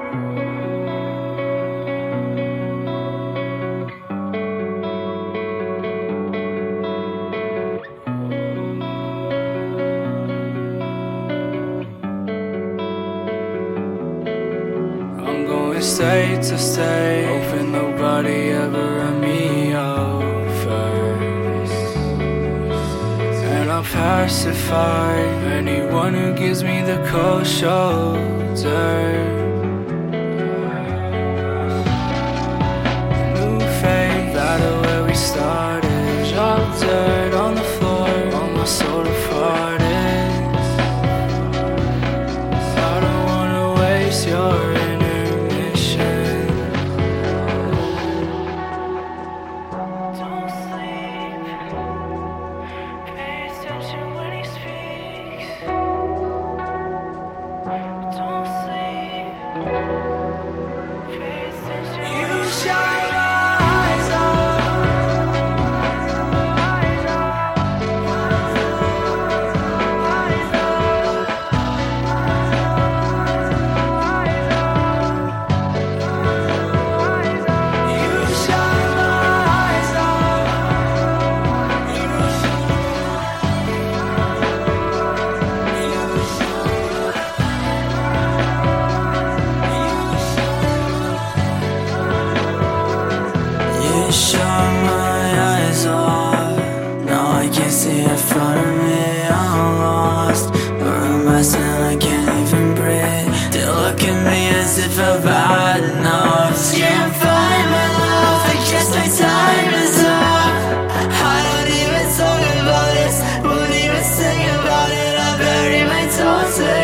I'm going state to state, hoping nobody ever run me over. And I'll pacify anyone who gives me the cold shoulder. New fate, battle where we started. Drop dirt on the floor, all my soul departed. I don't wanna waste your intermission. Don't sleep, pay attention when he speaks. Don't sleep, pay attention. You shine my eyes You shut my eyes off. Now I can't see in front of me. I'm lost. Where am I still? I can't even breathe. They look at me as if I've had enough. Can't find my love. I guess my time is up. I don't even talk about this. Won't even sing about it. I bury my thoughts.